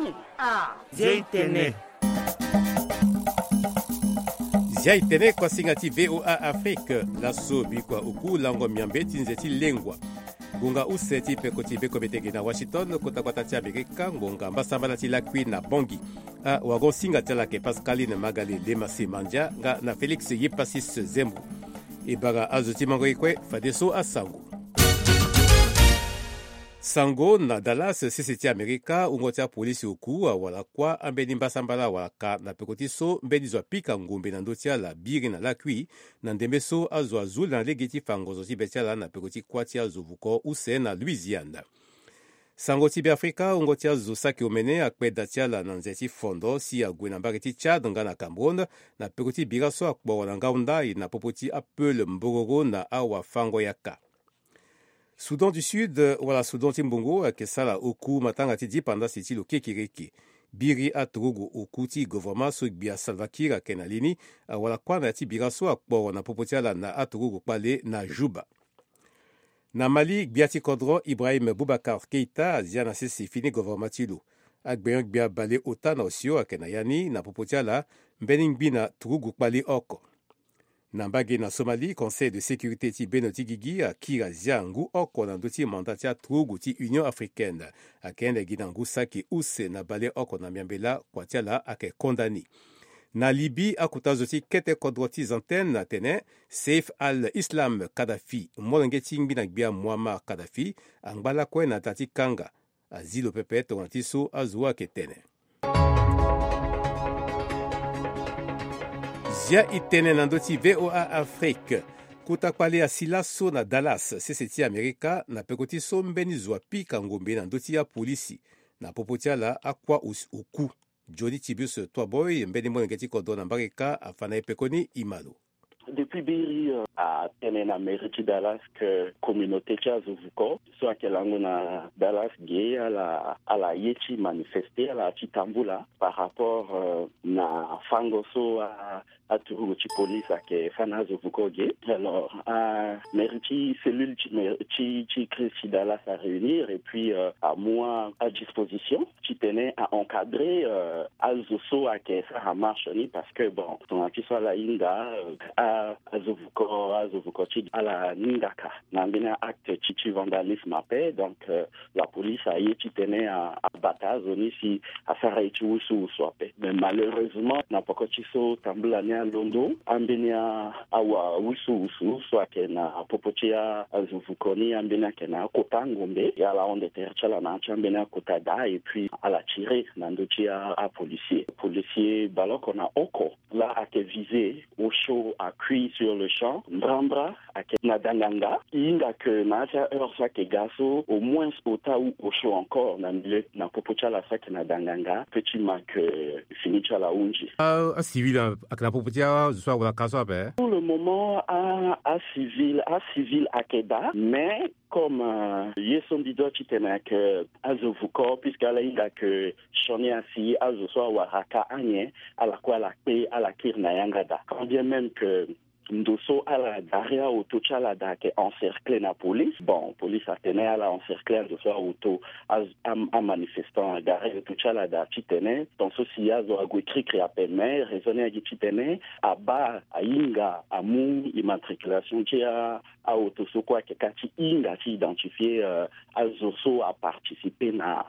Zia itene kwa singati VOA Afrique laso bikwa uku lango miambe tinzeti lengwa gunga useti pekoti beko betege na Washington kota kwa tati Amerika ngonga mbasambala ti lakwi na bongi wagon singa tala ke Pascaline Magali Lemasi Manja nga na Felix Yipasis Zembu ibaga azuti mango ikwe fadeso asango Sango na Dallas sisiti Amerika ungotia polisi uku wala kwa ambeni mbasambala waka na pekotiso mbeni zwa pika ngumbe na ndotia la biri na lakwi na ndembeso azo azul na legeti fangozo ti betiala na pekoti kwati azo vuko use na Louisiana. Sango tibi Afrika ungotia zo saki omene akpe datiala na nzeti fondo si agwe na mbageti Chad nga na Cameroun na pekoti biraso akbo wana ngaunda na popoti apel mbogoro na awa fango yaka. Soudan du Sud, wala Soudan Timbongo, kesala oku matanga ti dipanda siti lo kekireke. Biri aturugu oku ti gouvernement so bia Salva Kiir kenalini, wala kwana ti biraso akpo na popotiala na aturugu pale na Juba. Na Mali, biati kodro Ibrahim Boubacar Keita, zia na sisi fini gouvernement tilo. Akbeyon bia bale ota na osio akenayani na popotiala, mbening bina turugu pale oko. Nambage na Somalie, Conseil de sécurité ti benoti gigi a kira ziangu oko na ndoti mandatia trugu ti Union africaine. Akende ginangu saki use na bale oko na miambela kwa tiala ake kondani. Na Libye akutazo ti kete kodroti zanten na tene Saif al-Islam Kadhafi. Molengeti ngbina gbia Muammar Kadhafi angbala kwe na tati kanga. Azilo pepet wantiso azua ke tene. Zia itene nandoti VOA Afrique. Kutakpale asilaso na Dallas, seseti Amerika, na pekoti so mbeni zwa pika ngombe nandoti ya polisi. Na popotiala akwa uku. Johnny Tibius Toaboy, mbeni mwengeti kodo na mbareka afana epekoni imalo. Depuis Biri à Tenena Meriti Dallas que communauté Chazuvuko, soit que l'angona Dallas gay à la Yeti manifesté à la Chitambula par rapport na Fangoso à Turuchi police à que Fanazuvuko gay. Alors à Meriti cellule Chi Christi Dallas à réunir et puis à moi à disposition, qui tenait à encadrer Alzoso à que ça marche parce que bon, on a soit la Inga Azovuko à la Ningaka. Nambina acte chichi vandalisme à paix, donc la police a été tenue à Bata, zone ici à Saraichi ou Swapé. Mais malheureusement, n'a pas cotiso Tambulania Londo, Ambenia Awa Wusu, soit qu'elle a Popotia Azovukoni, Ambenia Kena Kotangombe, et à la onde de terre, Chalana, Ambenia Kotada, et puis à la tirer, Nandotia à policier. Policier, balok, on a Oko, là, à te viser, au chaud, à cuit sur le champ, Brambra, à Nadanganga, Inga que Naja Ursa Kegaso, au moins au Taou, au chaud encore, na Popocha la Sak Nadanganga, petit mac finicha la Unji. Civil, à la Popocha, je sois à la Casa. Pour le moment, à civil à Keda, mais comme Yeson Dido Chitenak Azovuko, puisqu'elle a inga que Chonia si Azoswa Waraka Anye, à la quoi la paix, à la Kirnayangada. Quand bien même que Ndoso à la Daria auto chalada qui est encerclé la police. Bon, police a tenu à la encercler Ndoso auto à manifestant à Daria auto chalada chitene. Dans ce sillage a guécri à peine raisonner à chitene à bas à Inga à mou immatriculation qui a auto so quoi que kati Inga qui identifié Azoso a participé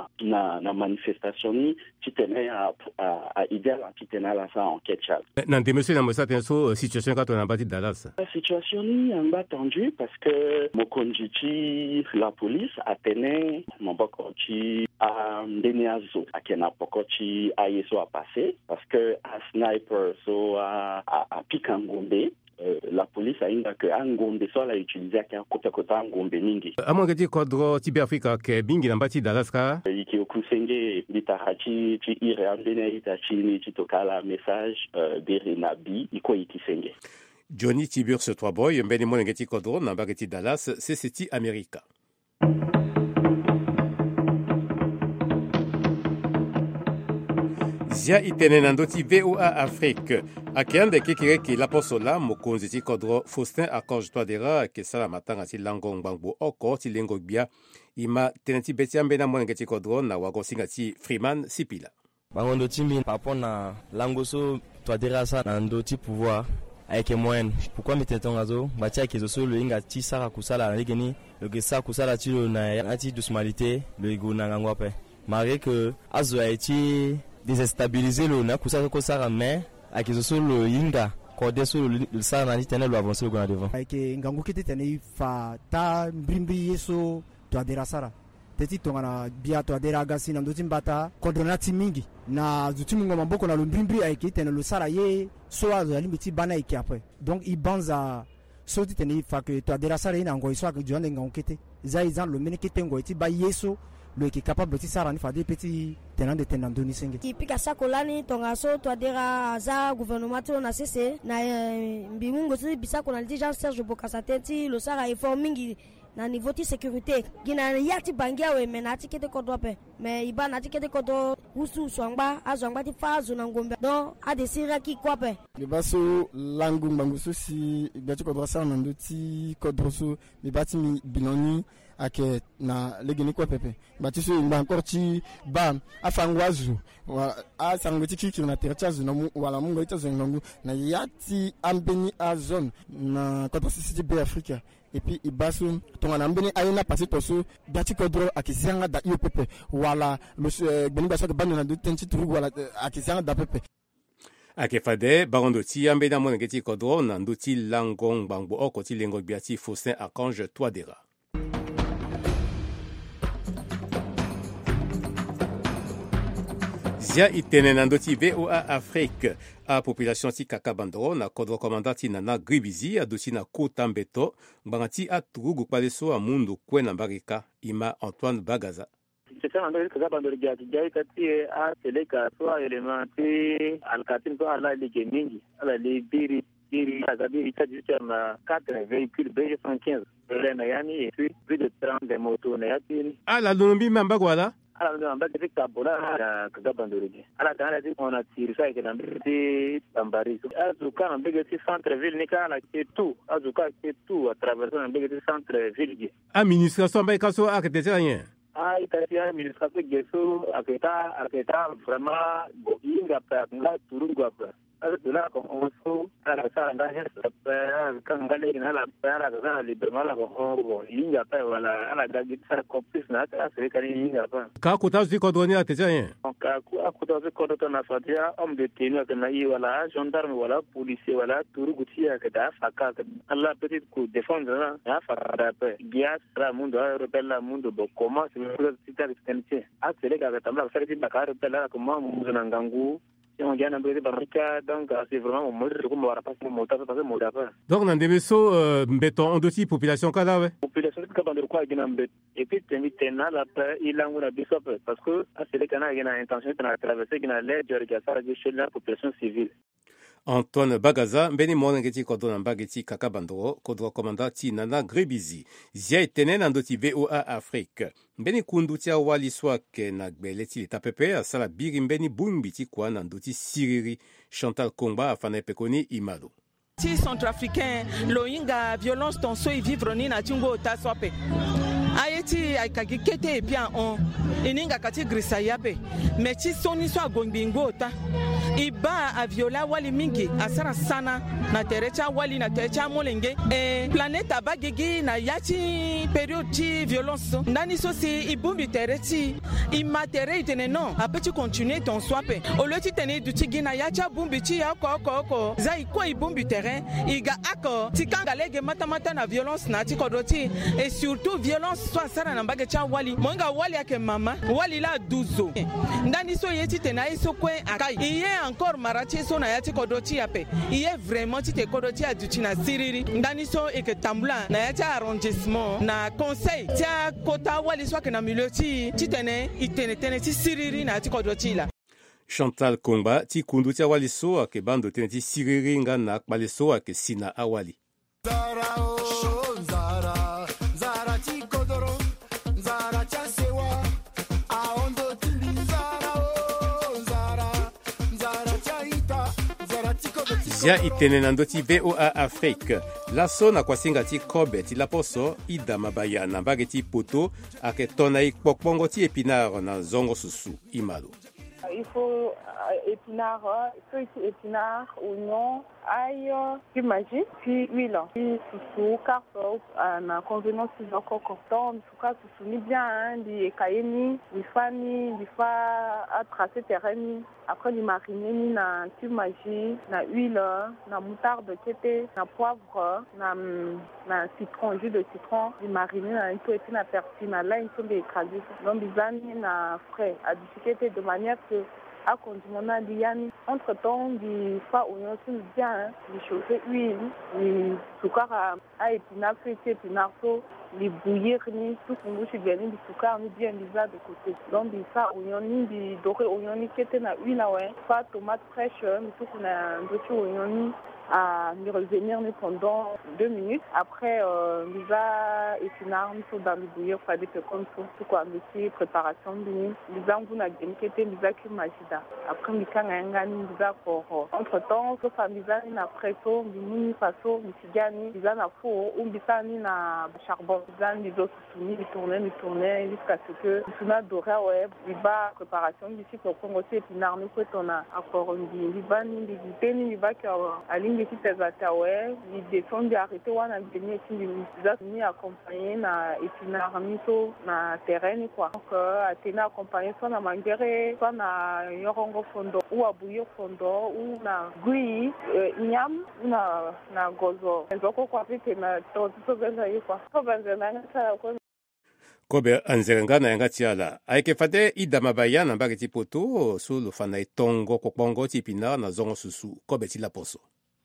na manifestation ni chitene à idéal chitene la ça en ketchup. Nan monsieur na mosa tenso situation quand on a Dallas. La situation est un tendue parce que Mokonjichi, la police, a tenu mon bokochi à Deniazo, à Kenapokochi, à Yeso a passé parce que à sniper, so à Pikangombe. La police a indiqué que Angombe soit utilisé à kota Angombe mingi. Amon gadi kodro tibi Afrika ke bingi nambati Dallas ka. Iki okusenge bitahachi chi ire ambene itachi ni chitokala message bere nabi iko ikisenge. Johnny Tiburce Toaboy, mbeni mwengeti kodro nambageti Dallas, seseti Amerika. zia itenena ndoti VOA Afrique akiande kikireki laposola mokonzi ti kodro Faustin Archange Touadéra kesala matanga ti lango ngbangbu oko ti lengo gbia ima tene ti beti ambena monenge ti kodro na wagosinga ti Freeman Sipila bangondo ti mbin par rapport na lango so Touadéra sa na ndo ti pouvoir ayeke moyenne pourquoi mi tene tonga zo ba ti ayeke zo so lo hinga ti sara kusala na lege ni lo yeke sara kusala ti lo na ti dusmalité lo yeke na ngangu ape malgré que azo aye ti déstabiliser lo na kusala ko sara mais ayeke zo so lo hinga kode so lo sara na ti tënë lo avancer lo go na devant ayeke ngangu kiti tene i fa ta mbirimbiri ye so Touadéra sara teti tongana bia Touadéra aga si na ndö ti mbata kodro na ti mingi na zo ti mungo maboko na lo mbirimbiri ayeke tene lo sara ye so azo alingbi ti ba na yeke ape donc i banza so ti tene i fa yeke Touadéra sara ye na ngoi so ayeke zo ande ngangu kete za e zan lo mbeni kete ngoi ti ba ye so lo yeke capable ti sara ni fa de peut ti tene ande tene na ndöni senge ti pika sako lani tonga so Touadéra aza gouvernement ti lo na sese na mbi mungo ti bisako na li ti Jean Serge Bokassa tënë ti lo sara effort mingi na niveau ti sécurité gi na ya ti bangi awe me na ti kete kodro ape me i ba na ti kete kodro usu angba azo angba ti fa azo na ngombe donc ade sira ki ko ape mi ba so langu mbangu so si bia ti kodro sara na ndö ti kodro so mi ba ti mi biloni ayeke na lege ni kue pepe ba ti so e ngba encore ti ba afango azo asango ti kiri na tere ti azo na wala mungo ti azo ngangu na ya ti ambeni azone na kodro sisi ti be Afrique et puis i ba so tongana ambeni aye na passé to so bia ti kodro ayeke sianga da iyo pepe wala lo gbeni bia so ayeke ba na ndö tënë ti turugu wala ayeke sianga da pepe ayeke fade bangondo ti ambeni amonenge ti kodro na ndö ti lango ngbangbu oko ti lengo gbia ti Faustin Archange Touadéra. zia itene na ndö ti VOA Afrique apopulation ti kaka bandoro na kodro komanda ti Nana Gribizi ado ti na kota mbeto ngbanga ti aturugu kpale so amundu kue na mbarika ima Antoine Bagaza sesa na ndö ti kaka bandoro gia ti gia ka ti aseleka so aelema ti alkatin so ala lege mingi ala le biri aga biri ta juste na 4 véhicules BG115 na yani et puis plus de 30 des motos na yati ala lono mbi mamba wala ala ndo amba ti kabola ya kaka bandoro gi ala tana ti on a tiré ça que dans ti bambari azuka na mbege ti centre ville ni kana ke tout azuka ke tout à travers na mbege ti centre ville gi administration ba kaso akete ti rien itati administration geso aketa vraiment inga pa nga turungu apa ala ko onso ala sa nga hesa pa kan ngale na la para ga librement la ko inga pa wala ala ga gitsa complice na ta se kani inga pa ka ko ta zi ko doni ate rien ka ko ta zi ko to na fatia homme de tenue que na i wala gendarme wala policier wala turungu ti ka da faka ala petit coup défendre na fara pa gias ra mundo européen mundo bo comment c'est ta extension atele ga tamla sa ti bakar pela ko ma muzo na ngangu on vient d'embêter Barrica, donc c'est vraiment moi je comme va passer mon temps passer mon temps donc na ndebe so mbeto on dosi population kala we population ka bandor kwa gina mbet et puis tena la ilangu na biso parce que c'est le canal gina intention de traverser gina l'air de regarder chez la population civile. Antoine Bagaza mbeni monenge ti kodro na mbage ti kaka bandoro kodro komanda ti Nana Gribizi zia itene na ndö ti VOA Afrique mbeni kundu ti awali so ayeke na gbele ti leta pepe asala biri mbeni bungbi ti kua na ndö ti siriri Chantal Kongba afa na e pekoni i malo ti centrafricain lo hinga violence ton so e vivre ni na ti ngo ota so ape aye ti ayeke gi kete e bien on e ni nga kati grisa ye ape me ti so ni so agongbi ngo ota e ba aviola wali mingi asara sana na tere ti awali na tere ti amolenge e planète abage gi na ya ti période ti violence so ndani so si e bungbi tere ti e ma tere e tene non ape ti continuer ton so ape o lieu ti tene e duti gi na ya ti abungbi ti ya oko za e kue e bungbi tere e ga ako ti kanga lege matamata na violence na ti kodro ti et surtout violence so asara na mbage ti awali mo nga wali ayeke mama wali la 12 ndani so ye ti tene aye so kue akai e ye encore mara ti so na ya ti kodro ti ape e ye vraiment ti te kodro ti aduti na siriri ndani so e yeke tambula na ya ti arrondissement na conseil ti akota wali so ayeke na milieu ti tene e tene ti siriri na ya ti kodro ti la Chantal Kongba ti kundu ti awali so ayeke ba ndo tënë ti siriri nga na akpale so ayeke si na awali zia itene na ndoti VOA Afrique laso na kwasinga ti kobe ti laposo ida mabaya na mbage ti poto ake tona i kpokpongo ti épinard na zongo susu i malo. Il faut épinard, feuilles épinard, oignon, ail, puis magie, puis huile, puis susu, carton, na convenance de cocoton, suka susu ni bien, di kaini, di fani, di fa à tracer terrain, après di mariner ni na puis magie, na huile, na moutarde kété, na poivre, na citron, jus de citron, di mariner na tout et puis na persil, na lime sur les écrasés, donc di zani na frais, à discuter de manière que à condimenter l'yani. Entre-temps, du fa oignon sur bien, du chauffer huile, du sucre à épinard, feuille épinard, du bouillir, ni tout ce que je viens du sucre, ni bien mis de côté. Donc, du fa oignon, ni du doré oignon, ni qui était na huile, ouais, fa tomate fraîche, ni tout qu'on a un petit oignon, à nous revenir pendant 2 minutes. Après, nous va épinard, nous sommes dans le bouillir, pas des comme ça, tout quoi, nous préparation de nous. Nous avons une gamme qui était nous a que magida. Après, nous avons un nous a pour. Entre temps, sauf à nous avons une pression, nous façon, nous sigani, nous avons un four, ou nous avons un charbon, nous avons des autres soumis, nous tourner jusqu'à ce que nous avons doré, ouais, nous va préparation d'ici pour qu'on aussi épinard, nous on a encore une vie, nous va nous visiter, nous va qu'à ligne qui s'est attaqué, ils défendent d'arrêter ou à venir ici, ils ont accompagné na épinard miso na terrain quoi. Donc à tenir accompagné soit na mangere, soit na yorongo fondo ou à bouillir fondo ou na gui nyam ou na gozo. Donc quoi fait na tout ça benza quoi. Tout benza na ça quoi. Kobe anzerenga na yanga tiala aike fate ida mabaya na mbage ti poto so lo fana itongo kokpongo ti épinard na zongo susu kobe ti laposo.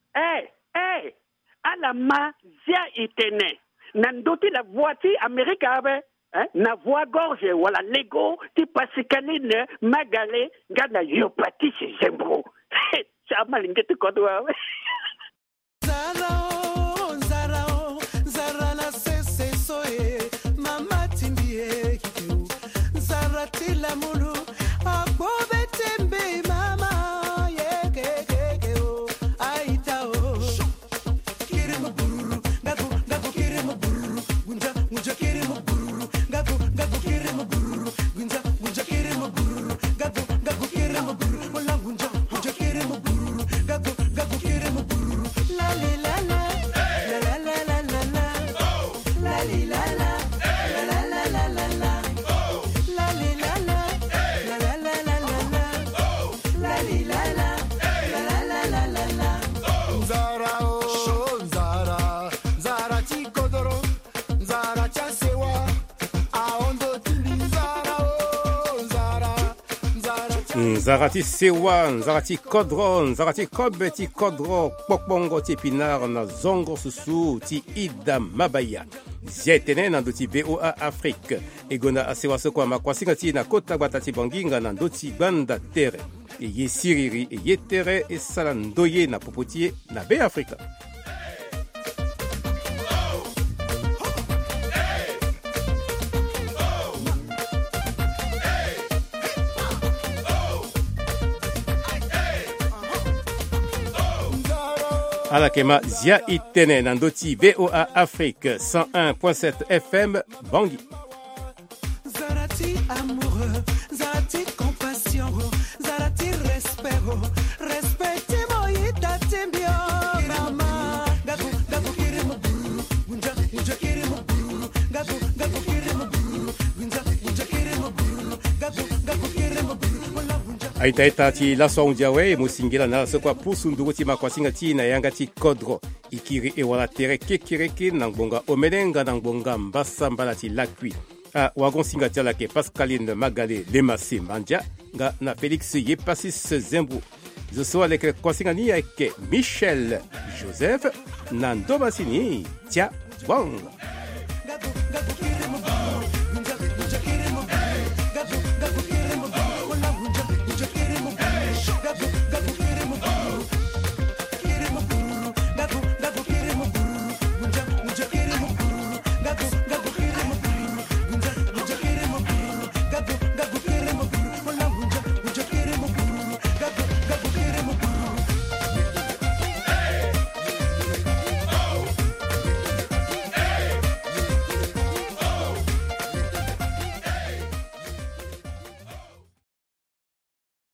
Alama zia itene nandoti la voiture américaine na voie gorge wala lego ti pasikaline magale ngana yopati zembro chama lingete kodwa zara la sese soe mama tindie kitu zara tila mulu abobe tembe mama Zarati sewa, zarati kodron, zarati kobe ti kodro, pokpongo ti épinard na zongo susu ti ida mabaya. Zietene na ndoti VOA Afrique. Egona asewa soko makwasinga ti na kota bata ti banginga na ndoti banda tere. E ye siriri e ye tere e sala ndoye na popotie na be Afrika. Alakema zia itene na ndoti VOA Afrique 101.7 FM Bangui. Zarati amoureux, zarati compassion, zarati respect, respecte moita tembio mama. Gago gago kiremo buru, unja kiremo buru, gago gago kiremo buru, unja kiremo buru, gago kiremo buru. Aitaita ti laso undiawe musingila na so kwa pusundu ti makwasinga ti na yanga ti kodro ikiri e wala tere kekireke na ngbonga omelenga na ngbonga mbasa mbala ti lakwi wagon singa ti ala ke Pascaline Magale Lemase Mandia nga na Félix Yepasis Zembro zo so ale ke kwasinga ni ke Michel Joseph na ndomasini tia bong.